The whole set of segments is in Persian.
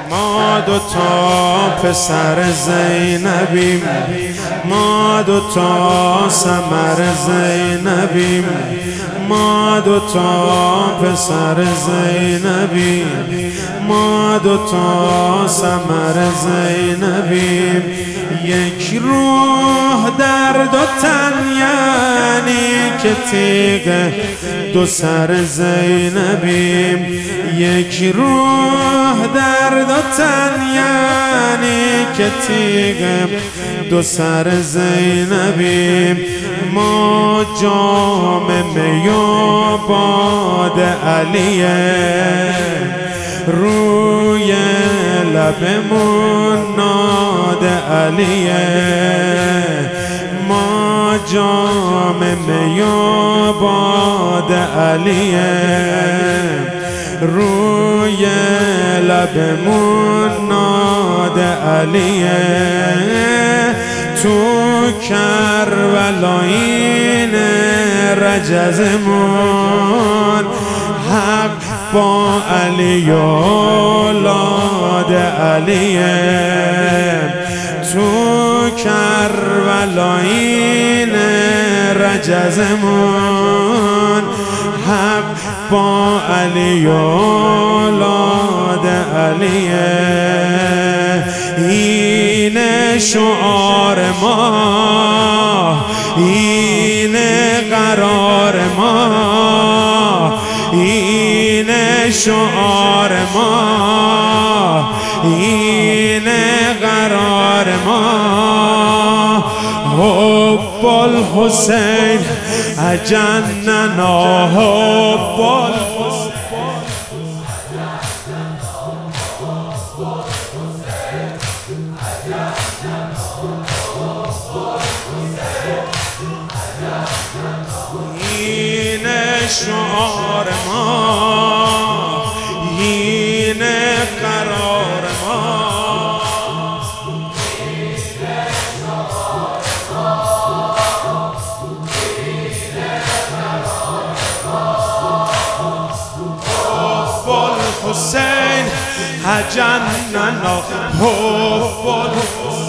ما دوتا پسر زینبیم، ما دوتا سمر زینبیم، ما دوتا پسر زینبیم، ما دوتا سمر زینبیم. یک روح در دو تن یعنی که تیغ دو سر زینبیم، یک روح در دو تن یعنی که تیغ دو سر زینبیم. ما جام می و باد علیه، روی لبمون ناد علیه. ما جام می و باد علیه، روی لبمون ناد علیه. تو کربلایین رجزمون حق با علی اولاد علیه. تو کربلایین رجزمون حق با علی اولاد علیه. این شعار ما، این قرار ما، این شعار ما، این قرار ما. حب الحسین اجننا، حب الحسین این شعار ما، این قرار ما. حب الحسین اجننا، حب الحسین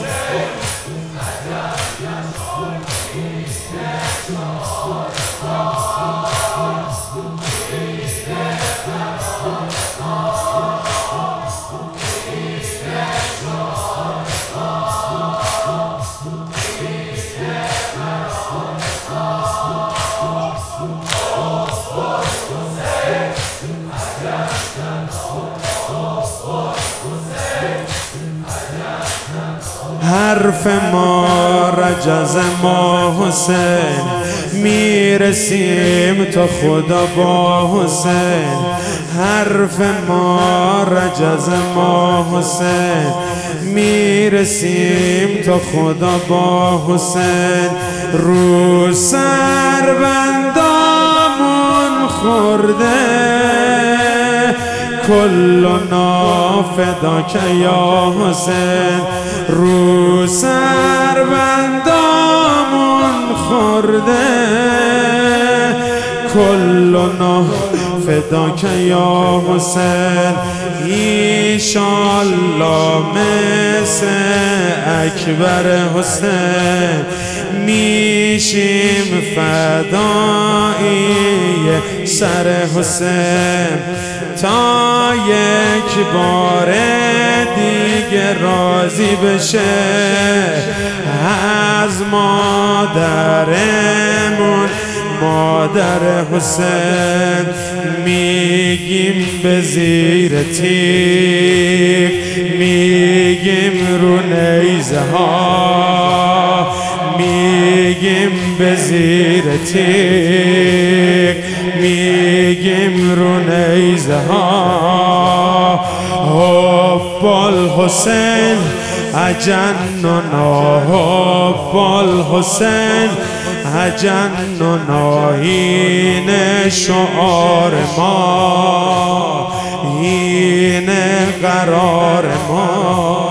حرف ما رجز ما حسین، میرسیم تا خدا با حسین. حرف ما رجز ما حسین، میرسیم تا خدا با حسین. رو سر بندامون خورده، کلنا فداک یا حسین. رو سر بندامون خورده، کلنا فداک یا حسین. ایشالله مثل اکبر حسین میشیم فدایی سر حسین. تا یک بار دیگه راضی بشه از مادرمون، مادر حسین. میگیم به زیر تیغ، میگیم رو نیزه ها، میگیم به زیر تیغ، میگیم رو نیزه ها. حب الحسین اجننا، حب الحسین اجننا. این شعار ما، این قرار ما.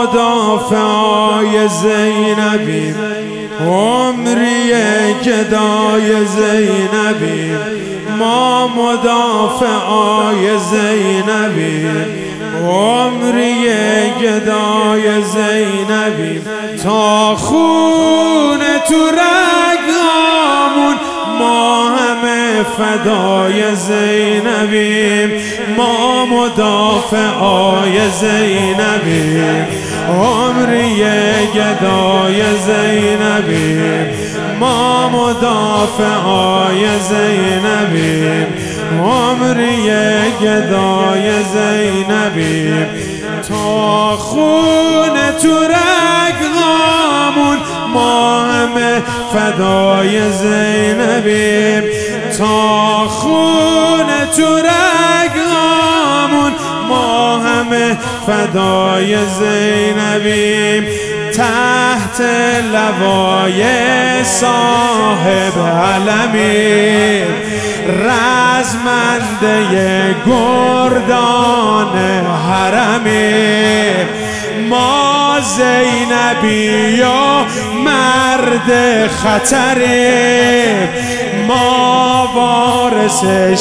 مدافعای زینبیم، عمری گدای زینبیم، ما مدافعای زینبیم، عمری گدای زینبیم، تا خون تو رگامون ما همه فدای زینبیم، ما مدافعای زینبیم، عمری گدای زینبیم، ما مدافعای زینبیم، عمری گدای زینبیم، تا خون تو رگامون ما همه فدای زینبیم، تا خون تو رگامون ما همه فدای زینبیم، تحت لوای صاحب علمیم، رزمنده گردان حرمیم، ما زینبی و مرد خطریم، ما وارث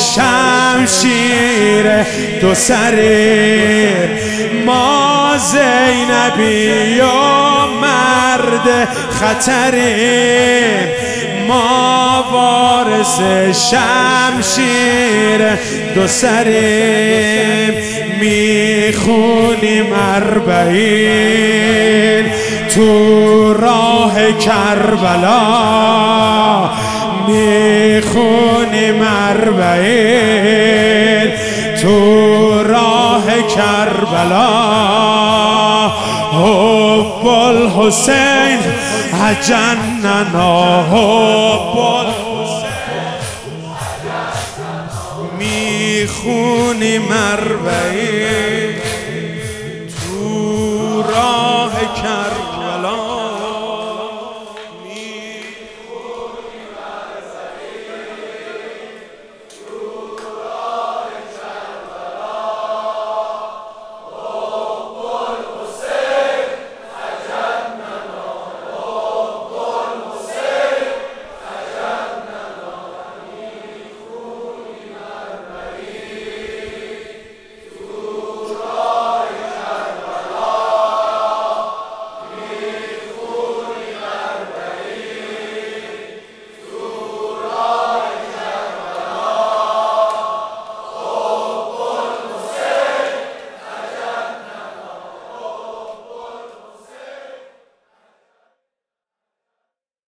شمشیر دو سریم، ما زینبی و مرد خطریم، ما وارث شمشیر دو سریم، میخونیم اربعین تو راه کربلا، میخونیم اربعین تو راه کربلا، حب الحسین اجننا حب الحسین، میخونیم اربعین